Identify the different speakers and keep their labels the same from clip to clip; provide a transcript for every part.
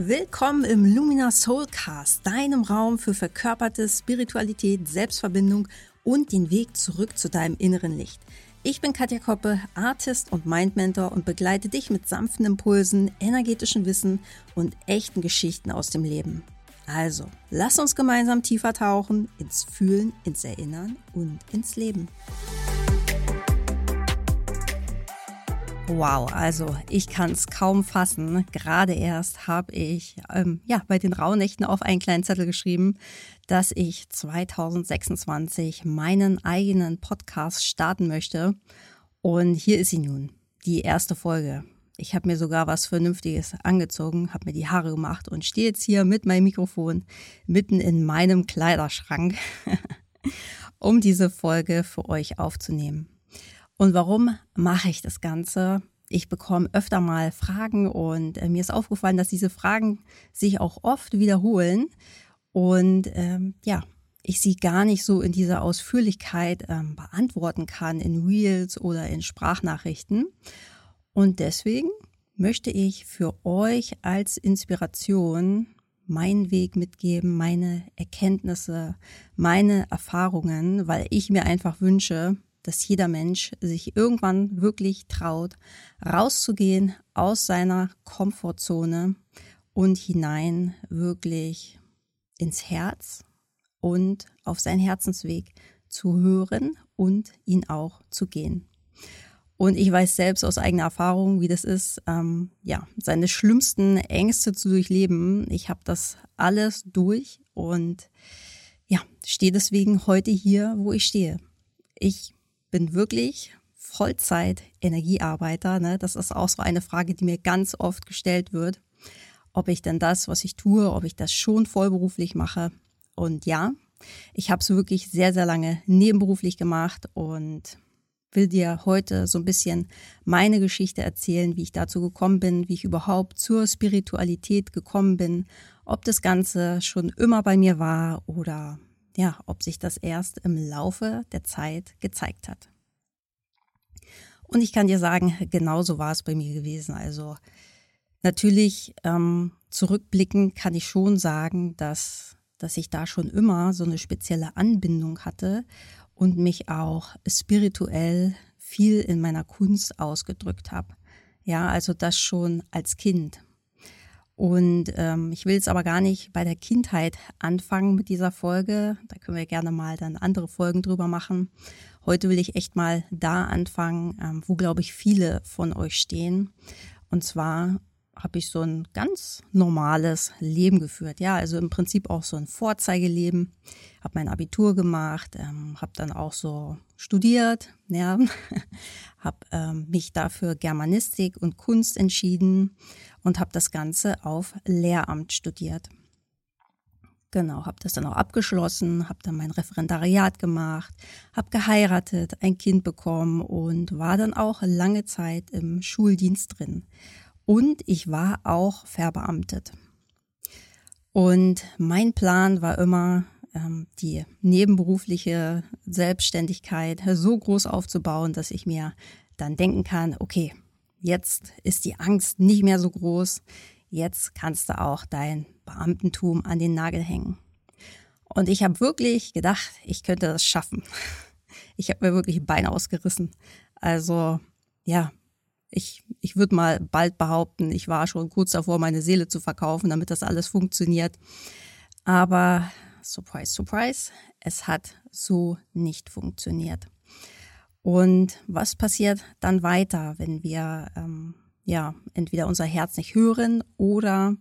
Speaker 1: Willkommen im Lumina Soulcast, deinem Raum für verkörperte Spiritualität, Selbstverbindung und den Weg zurück zu deinem inneren Licht. Ich bin Katja Koppe, Artist und Mindmentor und begleite dich mit sanften Impulsen, energetischem Wissen und echten Geschichten aus dem Leben. Also, lass uns gemeinsam tiefer tauchen ins Fühlen, ins Erinnern und ins Leben. Wow, also ich kann es kaum fassen. Gerade erst habe ich bei den Rauhnächten auf einen kleinen Zettel geschrieben, dass ich 2026 meinen eigenen Podcast starten möchte. Und hier ist sie nun, die erste Folge. Ich habe mir sogar was Vernünftiges angezogen, habe mir die Haare gemacht und stehe jetzt hier mit meinem Mikrofon mitten in meinem Kleiderschrank, um diese Folge für euch aufzunehmen. Und warum mache ich das Ganze? Ich bekomme öfter mal Fragen und mir ist aufgefallen, dass diese Fragen sich auch oft wiederholen und ich sie gar nicht so in dieser Ausführlichkeit beantworten kann in Reels oder in Sprachnachrichten. Und deswegen möchte ich für euch als Inspiration meinen Weg mitgeben, meine Erkenntnisse, meine Erfahrungen, weil ich mir einfach wünsche, dass jeder Mensch sich irgendwann wirklich traut, rauszugehen aus seiner Komfortzone und hinein wirklich ins Herz und auf seinen Herzensweg zu hören und ihn auch zu gehen. Und ich weiß selbst aus eigener Erfahrung, wie das ist, seine schlimmsten Ängste zu durchleben. Ich habe das alles durch und stehe deswegen heute hier, wo ich stehe. Ich bin wirklich Vollzeit-Energiearbeiter. Ne? Das ist auch so eine Frage, die mir ganz oft gestellt wird, ob ich denn das, was ich tue, ob ich das schon vollberuflich mache. Und ja, ich habe es wirklich sehr, sehr lange nebenberuflich gemacht und will dir heute so ein bisschen meine Geschichte erzählen, wie ich dazu gekommen bin, wie ich überhaupt zur Spiritualität gekommen bin, ob das Ganze schon immer bei mir war oder ob sich das erst im Laufe der Zeit gezeigt hat. Und ich kann dir sagen, genauso war es bei mir gewesen. Also natürlich zurückblickend kann ich schon sagen, dass ich da schon immer so eine spezielle Anbindung hatte und mich auch spirituell viel in meiner Kunst ausgedrückt habe. Ja, also das schon als Kind. Und ich will jetzt aber gar nicht bei der Kindheit anfangen mit dieser Folge. Da können wir gerne mal dann andere Folgen drüber machen. Heute will ich echt mal da anfangen, wo, glaube ich, viele von euch stehen. Und zwar habe ich so ein ganz normales Leben geführt. Ja, also im Prinzip auch so ein Vorzeigeleben. Habe mein Abitur gemacht, habe dann auch so studiert, ja, habe mich dafür Germanistik und Kunst entschieden und habe das Ganze auf Lehramt studiert. Genau, habe das dann auch abgeschlossen, habe dann mein Referendariat gemacht, habe geheiratet, ein Kind bekommen und war dann auch lange Zeit im Schuldienst drin. Und ich war auch verbeamtet. Und mein Plan war immer, die nebenberufliche Selbstständigkeit so groß aufzubauen, dass ich mir dann denken kann, okay, jetzt ist die Angst nicht mehr so groß, jetzt kannst du auch dein Beamtentum an den Nagel hängen. Und ich habe wirklich gedacht, ich könnte das schaffen. Ich habe mir wirklich ein Bein ausgerissen. Also ja, ich würde mal bald behaupten, ich war schon kurz davor, meine Seele zu verkaufen, damit das alles funktioniert. Aber surprise, surprise, es hat so nicht funktioniert. Und was passiert dann weiter, wenn wir entweder unser Herz nicht hören oder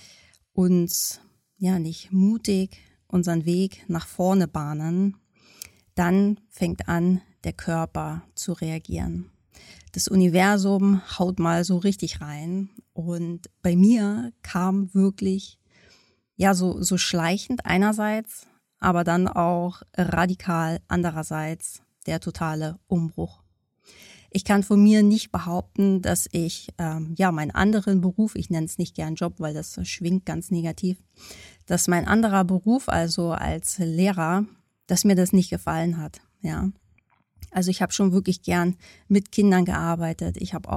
Speaker 1: uns nicht mutig unseren Weg nach vorne bahnen? Dann fängt an, der Körper zu reagieren. Das Universum haut mal so richtig rein und bei mir kam wirklich so schleichend einerseits, aber dann auch radikal andererseits der totale Umbruch. Ich kann von mir nicht behaupten, dass ich meinen anderen Beruf, ich nenne es nicht gern Job, weil das schwingt ganz negativ, dass mein anderer Beruf, also als Lehrer, dass mir das nicht gefallen hat. Ja, also ich habe schon wirklich gern mit Kindern gearbeitet. Ich habe auch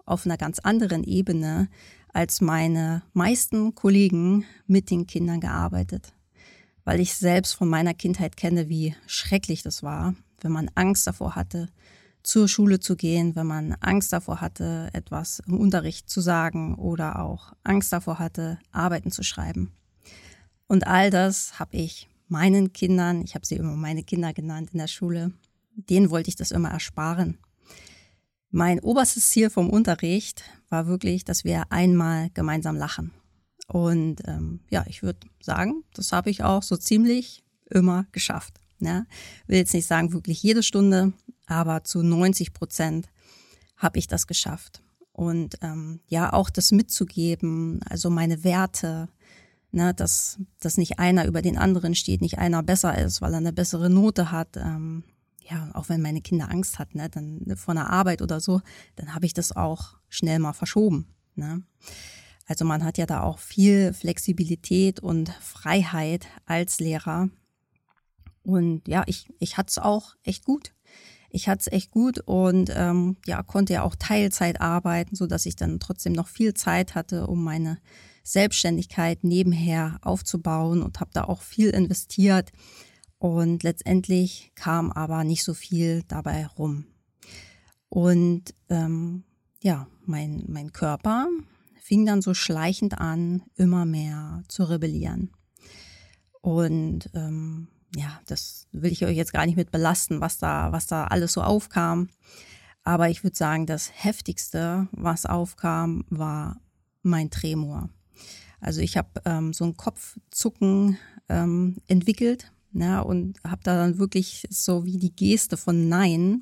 Speaker 1: auf einer ganz anderen Ebene als meine meisten Kollegen mit den Kindern gearbeitet. Weil ich selbst von meiner Kindheit kenne, wie schrecklich das war, wenn man Angst davor hatte, zur Schule zu gehen, wenn man Angst davor hatte, etwas im Unterricht zu sagen oder auch Angst davor hatte, Arbeiten zu schreiben. Und all das habe ich meinen Kindern, ich habe sie immer meine Kinder genannt in der Schule, denen wollte ich das immer ersparen. Mein oberstes Ziel vom Unterricht war wirklich, dass wir einmal gemeinsam lachen. Und ich würde sagen, das habe ich auch so ziemlich immer geschafft. Ja? Will jetzt nicht sagen wirklich jede Stunde, aber zu 90% habe ich das geschafft. Und auch das mitzugeben, also meine Werte, ne, dass nicht einer über den anderen steht, nicht einer besser ist, weil er eine bessere Note hat. Auch wenn meine Kinder Angst hatten, ne, dann von der Arbeit oder so, dann habe ich das auch schnell mal verschoben. Ne? Also man hat ja da auch viel Flexibilität und Freiheit als Lehrer. Und ja, ich hatte es auch echt gut. Ich hatte es echt gut und konnte ja auch Teilzeit arbeiten, sodass ich dann trotzdem noch viel Zeit hatte, um meine Selbstständigkeit nebenher aufzubauen und habe da auch viel investiert. Und letztendlich kam aber nicht so viel dabei rum. Und mein Körper fing dann so schleichend an, immer mehr zu rebellieren. Und das will ich euch jetzt gar nicht mit belasten, was da alles so aufkam. Aber ich würde sagen, das Heftigste, was aufkam, war mein Tremor. Also ich habe so ein Kopfzucken entwickelt, ja, und habe da dann wirklich so wie die Geste von Nein.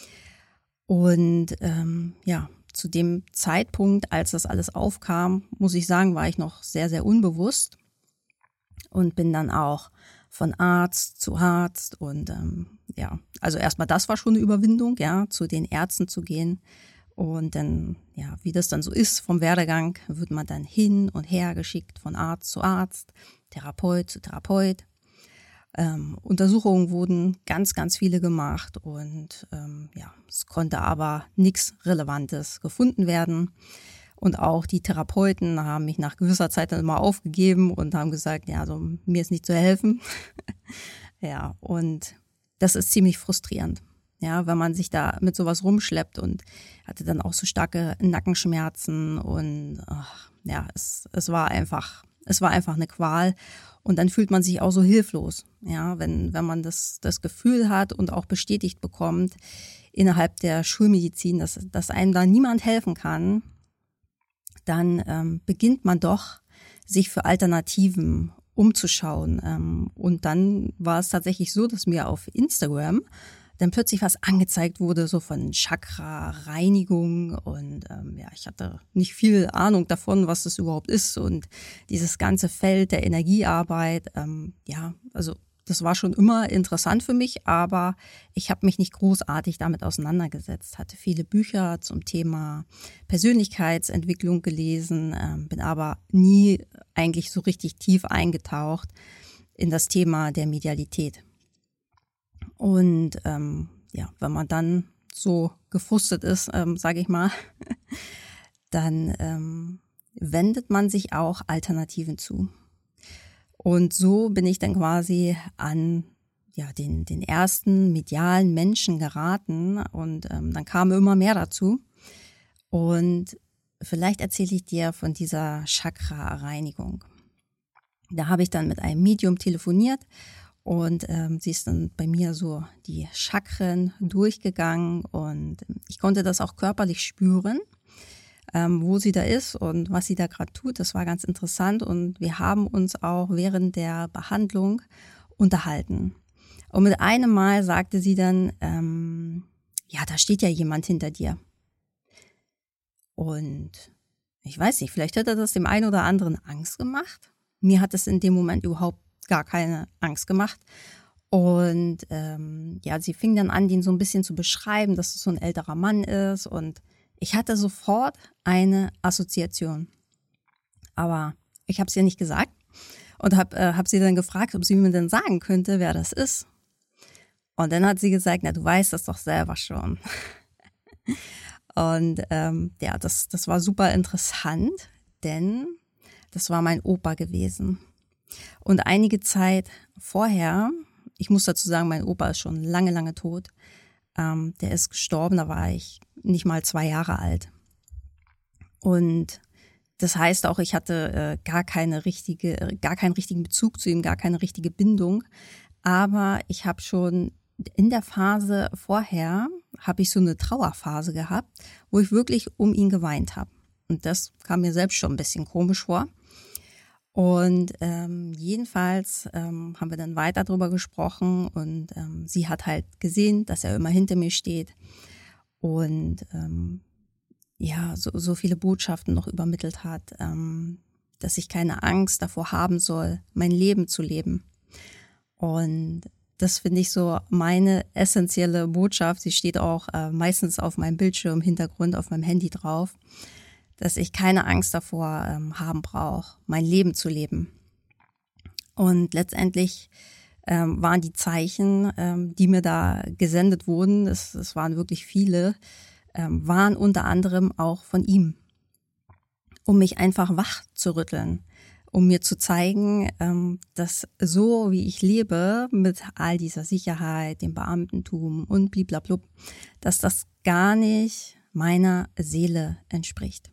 Speaker 1: Und zu dem Zeitpunkt, als das alles aufkam, muss ich sagen, war ich noch sehr, sehr unbewusst und bin dann auch von Arzt zu Arzt und also erstmal das war schon eine Überwindung, ja, zu den Ärzten zu gehen und dann, ja, wie das dann so ist vom Werdegang, wird man dann hin und her geschickt von Arzt zu Arzt, Therapeut zu Therapeut. Untersuchungen wurden ganz, ganz viele gemacht und es konnte aber nichts Relevantes gefunden werden. Und auch die Therapeuten haben mich nach gewisser Zeit dann immer aufgegeben und haben gesagt, ja, also mir ist nicht zu helfen. Ja, und das ist ziemlich frustrierend, ja, wenn man sich da mit sowas rumschleppt und hatte dann auch so starke Nackenschmerzen und es war einfach eine Qual. Und dann fühlt man sich auch so hilflos, ja, wenn man das Gefühl hat und auch bestätigt bekommt innerhalb der Schulmedizin, dass einem da niemand helfen kann, dann beginnt man doch, sich für Alternativen umzuschauen. Und dann war es tatsächlich so, dass mir auf Instagram dann plötzlich was angezeigt wurde, so von Chakra-Reinigung und ich hatte nicht viel Ahnung davon, was das überhaupt ist und dieses ganze Feld der Energiearbeit, also das war schon immer interessant für mich, aber ich habe mich nicht großartig damit auseinandergesetzt, hatte viele Bücher zum Thema Persönlichkeitsentwicklung gelesen, bin aber nie eigentlich so richtig tief eingetaucht in das Thema der Medialität. Und wenn man dann so gefrustet ist, sage ich mal, dann wendet man sich auch Alternativen zu. Und so bin ich dann quasi an den ersten medialen Menschen geraten und dann kam immer mehr dazu. Und vielleicht erzähle ich dir von dieser Chakra-Reinigung. Da habe ich dann mit einem Medium telefoniert. Und sie ist dann bei mir so die Chakren durchgegangen und ich konnte das auch körperlich spüren, wo sie da ist und was sie da gerade tut. Das war ganz interessant und wir haben uns auch während der Behandlung unterhalten. Und mit einem Mal sagte sie dann, da steht ja jemand hinter dir. Und ich weiß nicht, vielleicht hat das dem einen oder anderen Angst gemacht. Mir hat es in dem Moment überhaupt gar keine Angst gemacht. Und sie fing dann an, den so ein bisschen zu beschreiben, dass es so ein älterer Mann ist. Und ich hatte sofort eine Assoziation. Aber ich habe es ihr nicht gesagt und hab sie dann gefragt, ob sie mir denn sagen könnte, wer das ist. Und dann hat sie gesagt, na, du weißt das doch selber schon. Und ja, das war super interessant, denn das war mein Opa gewesen. Und einige Zeit vorher, ich muss dazu sagen, mein Opa ist schon lange, lange tot. Der ist gestorben, da war ich nicht mal 2 Jahre alt. Und das heißt auch, ich hatte gar keinen richtigen Bezug zu ihm, gar keine richtige Bindung. Aber ich habe schon in der Phase vorher, habe ich so eine Trauerphase gehabt, wo ich wirklich um ihn geweint habe. Und das kam mir selbst schon ein bisschen komisch vor. Und jedenfalls haben wir dann weiter drüber gesprochen und sie hat halt gesehen, dass er immer hinter mir steht und ja, so viele Botschaften noch übermittelt hat, dass ich keine Angst davor haben soll, mein Leben zu leben. Und das finde ich so meine essentielle Botschaft. Sie steht auch meistens auf meinem Bildschirmhintergrund, auf meinem Handy drauf, dass ich keine Angst davor haben brauche, mein Leben zu leben. Und letztendlich waren die Zeichen, die mir da gesendet wurden, es waren wirklich viele, waren unter anderem auch von ihm, um mich einfach wach zu rütteln, um mir zu zeigen, dass so wie ich lebe, mit all dieser Sicherheit, dem Beamtentum und bliblablub, dass das gar nicht meiner Seele entspricht.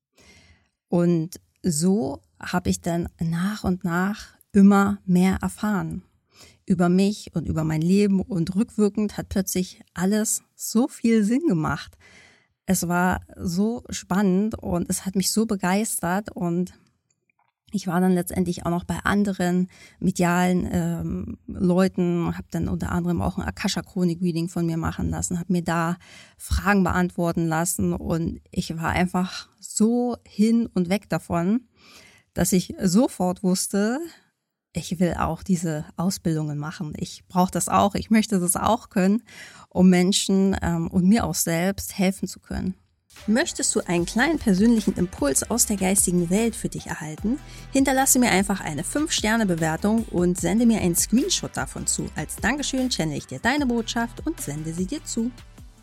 Speaker 1: Und so habe ich dann nach und nach immer mehr erfahren über mich und über mein Leben und rückwirkend hat plötzlich alles so viel Sinn gemacht. Es war so spannend und es hat mich so begeistert und ich war dann letztendlich auch noch bei anderen medialen Leuten, habe dann unter anderem auch ein Akasha-Chronik-Reading von mir machen lassen, habe mir da Fragen beantworten lassen und ich war einfach so hin und weg davon, dass ich sofort wusste, ich will auch diese Ausbildungen machen. Ich brauche das auch, ich möchte das auch können, um Menschen und mir auch selbst helfen zu können. Möchtest du einen kleinen persönlichen Impuls aus der geistigen Welt für dich erhalten? Hinterlasse mir einfach eine 5-Sterne-Bewertung und sende mir einen Screenshot davon zu. Als Dankeschön channel ich dir deine Botschaft und sende sie dir zu.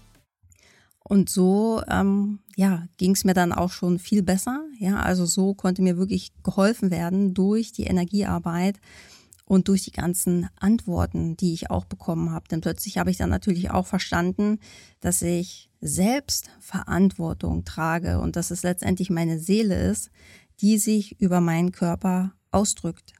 Speaker 1: Und so ging es mir dann auch schon viel besser. Ja, also so konnte mir wirklich geholfen werden durch die Energiearbeit und durch die ganzen Antworten, die ich auch bekommen habe. Denn plötzlich habe ich dann natürlich auch verstanden, dass ich selbst Verantwortung trage und dass es letztendlich meine Seele ist, die sich über meinen Körper ausdrückt.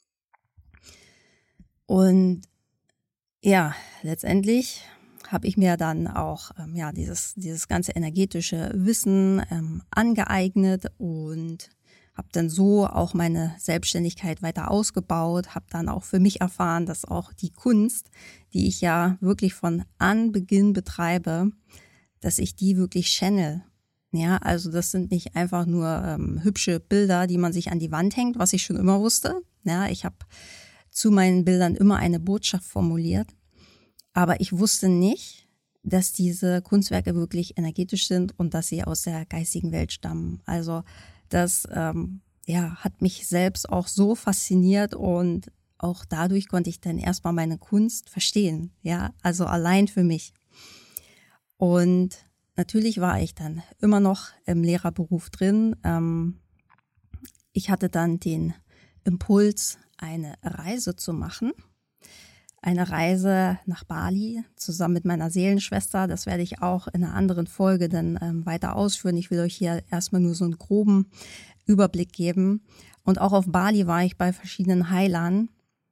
Speaker 1: Und ja, letztendlich habe ich mir dann auch dieses ganze energetische Wissen angeeignet und habe dann so auch meine Selbstständigkeit weiter ausgebaut, habe dann auch für mich erfahren, dass auch die Kunst, die ich ja wirklich von Anbeginn betreibe, dass ich die wirklich channel. Ja, also das sind nicht einfach nur hübsche Bilder, die man sich an die Wand hängt, was ich schon immer wusste. Ja, ich habe zu meinen Bildern immer eine Botschaft formuliert. Aber ich wusste nicht, dass diese Kunstwerke wirklich energetisch sind und dass sie aus der geistigen Welt stammen. Also das hat mich selbst auch so fasziniert und auch dadurch konnte ich dann erstmal meine Kunst verstehen. Ja, also allein für mich. Und natürlich war ich dann immer noch im Lehrerberuf drin. Ich hatte dann den Impuls, eine Reise zu machen. Eine Reise nach Bali zusammen mit meiner Seelenschwester. Das werde ich auch in einer anderen Folge dann weiter ausführen. Ich will euch hier erstmal nur so einen groben Überblick geben. Und auch auf Bali war ich bei verschiedenen Heilern,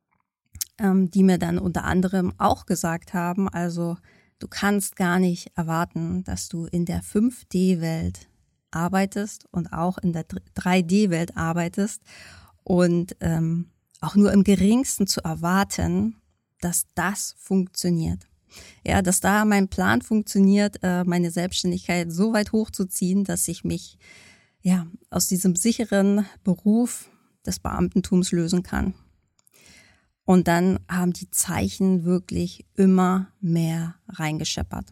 Speaker 1: die mir dann unter anderem auch gesagt haben, also du kannst gar nicht erwarten, dass du in der 5D-Welt arbeitest und auch in der 3D-Welt arbeitest und auch nur im geringsten zu erwarten, dass das funktioniert. Ja, dass da mein Plan funktioniert, meine Selbstständigkeit so weit hochzuziehen, dass ich mich aus diesem sicheren Beruf des Beamtentums lösen kann. Und dann haben die Zeichen wirklich immer mehr reingescheppert.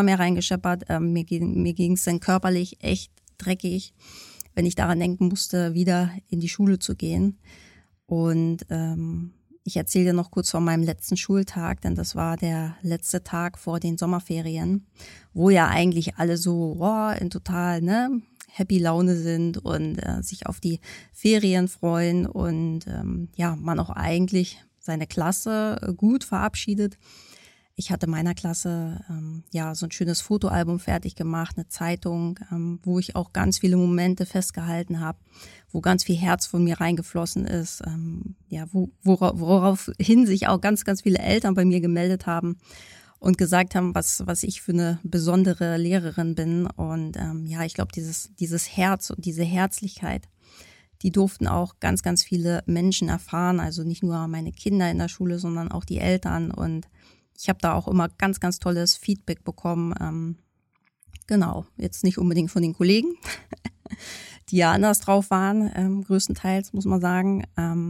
Speaker 1: Mir ging es dann körperlich echt dreckig, wenn ich daran denken musste, wieder in die Schule zu gehen. Und Ich erzähle dir noch kurz von meinem letzten Schultag, denn das war der letzte Tag vor den Sommerferien, wo ja eigentlich alle so in total happy Laune sind und sich auf die Ferien freuen und man auch eigentlich seine Klasse gut verabschiedet. Ich hatte meiner Klasse so ein schönes Fotoalbum fertig gemacht, eine Zeitung, wo ich auch ganz viele Momente festgehalten habe, wo ganz viel Herz von mir reingeflossen ist, woraufhin sich auch ganz, ganz viele Eltern bei mir gemeldet haben und gesagt haben, was ich für eine besondere Lehrerin bin. Und ich glaube, dieses Herz und diese Herzlichkeit, die durften auch ganz, ganz viele Menschen erfahren. Also nicht nur meine Kinder in der Schule, sondern auch die Eltern. Und ich habe da auch immer ganz, ganz tolles Feedback bekommen. Jetzt nicht unbedingt von den Kollegen, die ja anders drauf waren, größtenteils, muss man sagen.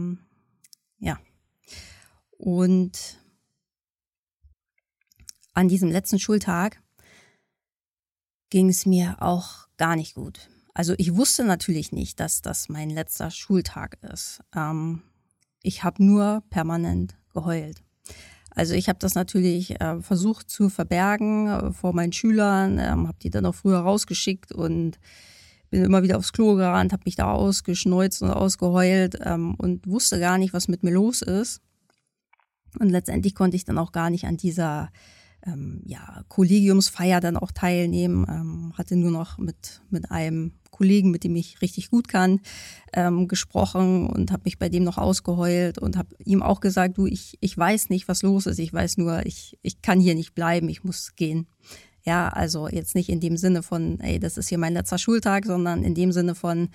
Speaker 1: Und an diesem letzten Schultag ging es mir auch gar nicht gut. Also ich wusste natürlich nicht, dass das mein letzter Schultag ist. Ich habe nur permanent geheult. Also ich habe das natürlich versucht zu verbergen vor meinen Schülern, habe die dann auch früher rausgeschickt und bin immer wieder aufs Klo gerannt, habe mich da ausgeschneuzt und ausgeheult und wusste gar nicht, was mit mir los ist. Und letztendlich konnte ich dann auch gar nicht an dieser Kollegiumsfeier dann auch teilnehmen, hatte nur noch mit einem Kollegen, mit dem ich richtig gut kann, gesprochen und habe mich bei dem noch ausgeheult und habe ihm auch gesagt, du, ich weiß nicht, was los ist, ich weiß nur, ich kann hier nicht bleiben, ich muss gehen. Ja, also jetzt nicht in dem Sinne von, das ist hier mein letzter Schultag, sondern in dem Sinne von,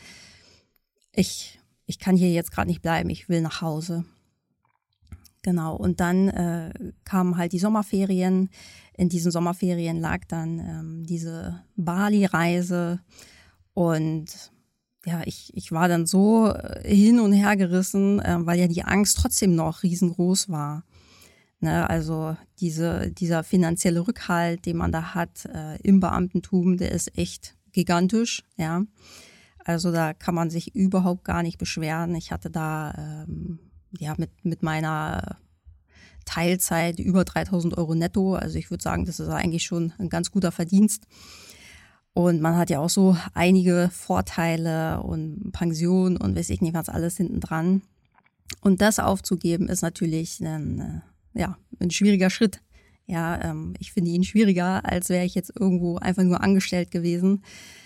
Speaker 1: ich kann hier jetzt gerade nicht bleiben, ich will nach Hause. Genau, und dann kamen halt die Sommerferien. In diesen Sommerferien lag dann diese Bali-Reise und ja, ich war dann so hin und her gerissen, weil ja die Angst trotzdem noch riesengroß war. Ne, also dieser finanzielle Rückhalt, den man da hat im Beamtentum, der ist echt gigantisch, ja. Also da kann man sich überhaupt gar nicht beschweren. Ich hatte da mit meiner Teilzeit über 3.000 Euro netto. Also ich würde sagen, das ist eigentlich schon ein ganz guter Verdienst. Und man hat ja auch so einige Vorteile und Pension und weiß ich nicht was alles hinten dran. Und das aufzugeben ist natürlich ein schwieriger Schritt. Ja, ich finde ihn schwieriger, als wäre ich jetzt irgendwo einfach nur angestellt gewesen.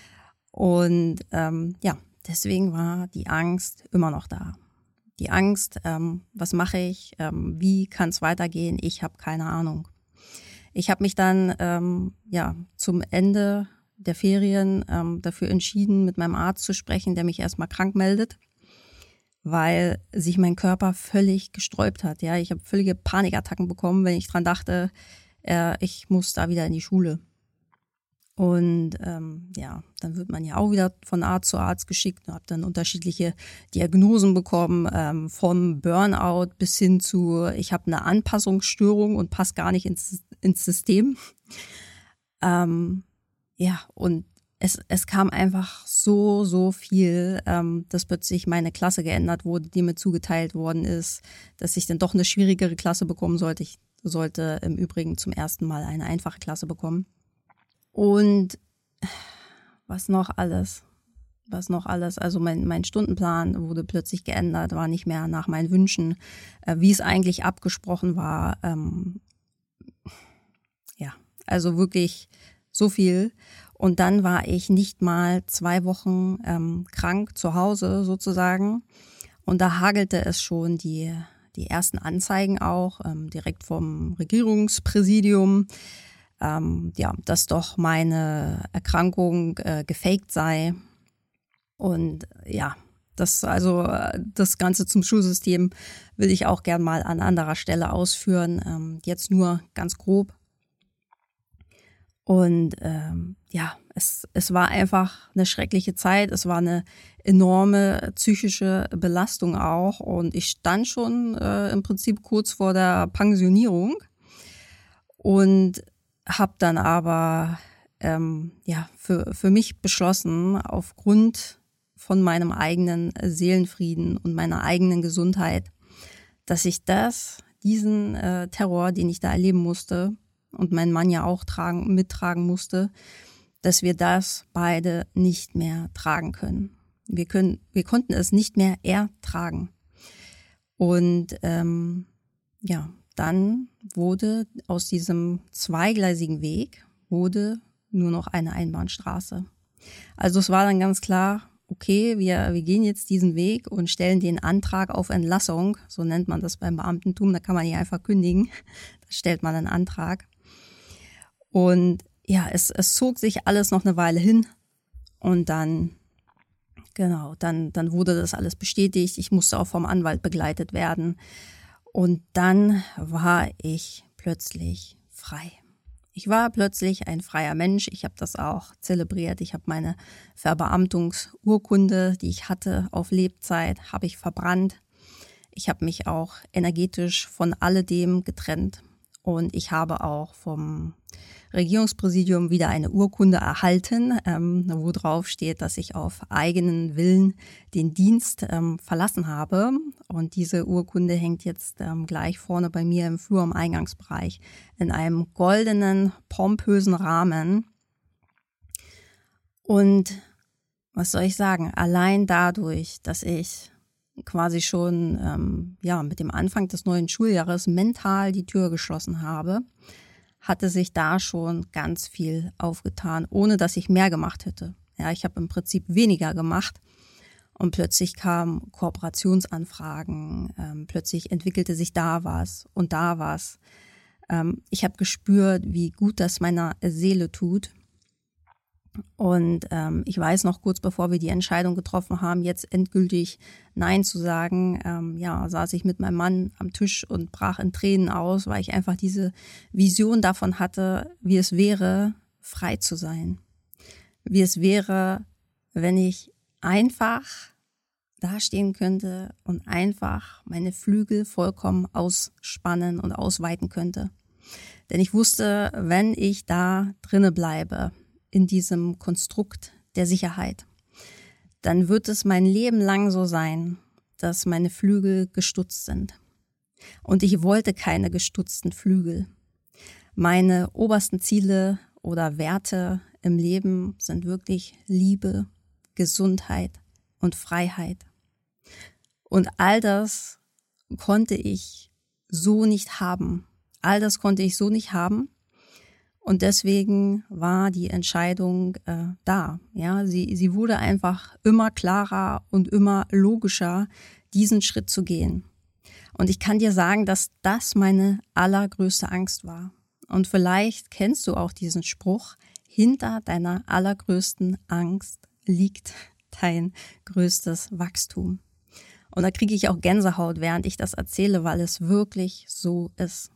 Speaker 1: Und deswegen war die Angst immer noch da. Die Angst, was mache ich, wie kann es weitergehen, ich habe keine Ahnung. Ich habe mich dann zum Ende der Ferien dafür entschieden, mit meinem Arzt zu sprechen, der mich erstmal krank meldet, weil sich mein Körper völlig gesträubt hat. Ja, ich habe völlige Panikattacken bekommen, wenn ich dran dachte, ich muss da wieder in die Schule. Und dann wird man ja auch wieder von Arzt zu Arzt geschickt und habe dann unterschiedliche Diagnosen bekommen, vom Burnout bis hin zu, ich habe eine Anpassungsstörung und passe gar nicht ins System. Und es kam einfach so viel, dass plötzlich meine Klasse geändert wurde, die mir zugeteilt worden ist, dass ich dann doch eine schwierigere Klasse bekommen sollte. Ich sollte im Übrigen zum ersten Mal eine einfache Klasse bekommen. Und was noch alles? Also mein Stundenplan wurde plötzlich geändert, war nicht mehr nach meinen Wünschen, wie es eigentlich abgesprochen war. Also wirklich so viel. Und dann war ich nicht mal 2 Wochen krank zu Hause sozusagen. Und da hagelte es schon die ersten Anzeigen auch, direkt vom Regierungspräsidium, dass doch meine Erkrankung gefaked sei. Und das Ganze zum Schulsystem will ich auch gern mal an anderer Stelle ausführen, jetzt nur ganz grob. Und es war einfach eine schreckliche Zeit, es war eine enorme psychische Belastung auch und ich stand schon im Prinzip kurz vor der Pensionierung und habe dann aber für mich beschlossen, aufgrund von meinem eigenen Seelenfrieden und meiner eigenen Gesundheit, dass ich diesen Terror, den ich da erleben musste und mein Mann ja auch mittragen musste, dass wir das beide nicht mehr tragen können. Wir konnten es nicht mehr ertragen. Und dann wurde aus diesem zweigleisigen Weg nur noch eine Einbahnstraße. Also es war dann ganz klar, okay, wir gehen jetzt diesen Weg und stellen den Antrag auf Entlassung, so nennt man das beim Beamtentum, da kann man nicht einfach kündigen, da stellt man einen Antrag. Und ja, es zog sich alles noch eine Weile hin und dann wurde das alles bestätigt, ich musste auch vom Anwalt begleitet werden und dann war ich plötzlich frei. Ich war plötzlich ein freier Mensch. Ich habe das auch zelebriert. Ich habe meine Verbeamtungsurkunde, die ich hatte auf Lebzeit, habe ich verbrannt. Ich habe mich auch energetisch von alledem getrennt. Und ich habe auch vom Regierungspräsidium wieder eine Urkunde erhalten, wo drauf steht, dass ich auf eigenen Willen den Dienst verlassen habe. Und diese Urkunde hängt jetzt gleich vorne bei mir im Flur im Eingangsbereich in einem goldenen, pompösen Rahmen. Und was soll ich sagen? Allein dadurch, dass ich quasi schon mit dem Anfang des neuen Schuljahres mental die Tür geschlossen habe, hatte sich da schon ganz viel aufgetan, ohne dass ich mehr gemacht hätte. Ja, ich habe im Prinzip weniger gemacht und plötzlich kamen Kooperationsanfragen, plötzlich entwickelte sich da was und da was. Ich habe gespürt, wie gut das meiner Seele tut. Und ich weiß noch, kurz bevor wir die Entscheidung getroffen haben, jetzt endgültig Nein zu sagen, saß ich mit meinem Mann am Tisch und brach in Tränen aus, weil ich einfach diese Vision davon hatte, wie es wäre, frei zu sein. Wie es wäre, wenn ich einfach dastehen könnte und einfach meine Flügel vollkommen ausspannen und ausweiten könnte. Denn ich wusste, wenn ich da drinne bleibe, in diesem Konstrukt der Sicherheit, dann wird es mein Leben lang so sein, dass meine Flügel gestutzt sind. Und ich wollte keine gestutzten Flügel. Meine obersten Ziele oder Werte im Leben sind wirklich Liebe, Gesundheit und Freiheit. Und all das konnte ich so nicht haben. All das konnte ich so nicht haben. Und deswegen war die Entscheidung da. Ja, sie wurde einfach immer klarer und immer logischer, diesen Schritt zu gehen. Und ich kann dir sagen, dass das meine allergrößte Angst war. Und vielleicht kennst du auch diesen Spruch: Hinter deiner allergrößten Angst liegt dein größtes Wachstum. Und da kriege ich auch Gänsehaut, während ich das erzähle, weil es wirklich so ist.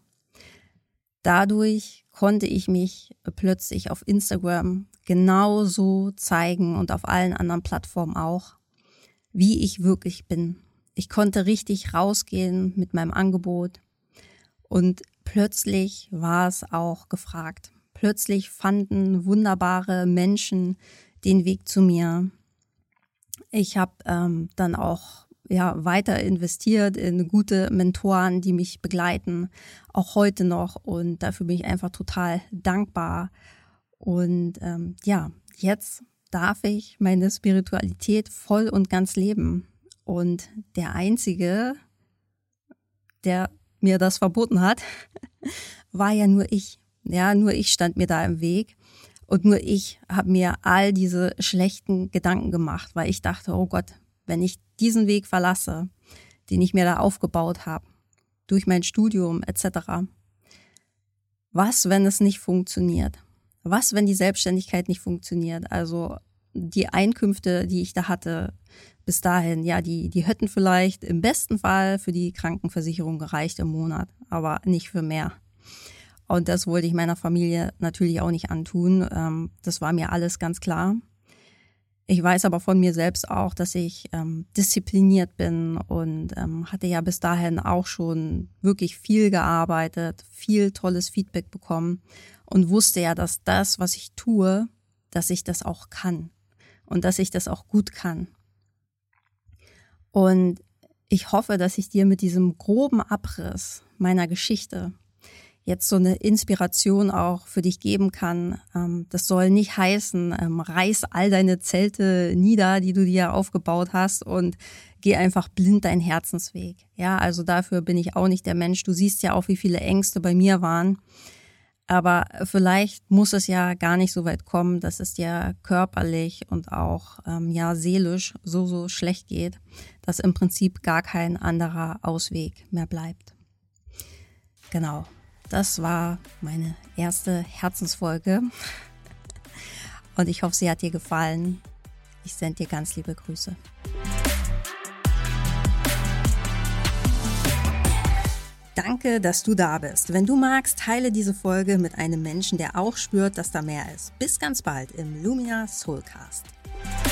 Speaker 1: Dadurch konnte ich mich plötzlich auf Instagram genauso zeigen und auf allen anderen Plattformen auch, wie ich wirklich bin. Ich konnte richtig rausgehen mit meinem Angebot und plötzlich war es auch gefragt. Plötzlich fanden wunderbare Menschen den Weg zu mir. Ich habe dann auch weiter investiert in gute Mentoren, die mich begleiten, auch heute noch. Und dafür bin ich einfach total dankbar. Und jetzt darf ich meine Spiritualität voll und ganz leben. Und der Einzige, der mir das verboten hat, war ja nur ich. Ja, nur ich stand mir da im Weg. Und nur ich habe mir all diese schlechten Gedanken gemacht, weil ich dachte, oh Gott, wenn ich diesen Weg verlasse, den ich mir da aufgebaut habe, durch mein Studium etc., was, wenn es nicht funktioniert? Was, wenn die Selbstständigkeit nicht funktioniert? Also die Einkünfte, die ich da hatte bis dahin, ja, die hätten vielleicht im besten Fall für die Krankenversicherung gereicht im Monat, aber nicht für mehr. Und das wollte ich meiner Familie natürlich auch nicht antun. Das war mir alles ganz klar. Ich weiß aber von mir selbst auch, dass ich diszipliniert bin und hatte ja bis dahin auch schon wirklich viel gearbeitet, viel tolles Feedback bekommen und wusste ja, dass das, was ich tue, dass ich das auch kann und dass ich das auch gut kann. Und Ich hoffe, dass ich dir mit diesem groben Abriss meiner Geschichte jetzt so eine Inspiration auch für dich geben kann. Das soll nicht heißen, reiß all deine Zelte nieder, die du dir aufgebaut hast und geh einfach blind deinen Herzensweg. Ja, also dafür bin ich auch nicht der Mensch. Du siehst ja auch, wie viele Ängste bei mir waren. Aber vielleicht muss es ja gar nicht so weit kommen, dass es dir körperlich und auch seelisch so schlecht geht, dass im Prinzip gar kein anderer Ausweg mehr bleibt. Genau. Das war meine erste Herzensfolge und ich hoffe, sie hat dir gefallen. Ich sende dir ganz liebe Grüße. Danke, dass du da bist. Wenn du magst, teile diese Folge mit einem Menschen, der auch spürt, dass da mehr ist. Bis ganz bald im Lumina Soulcast.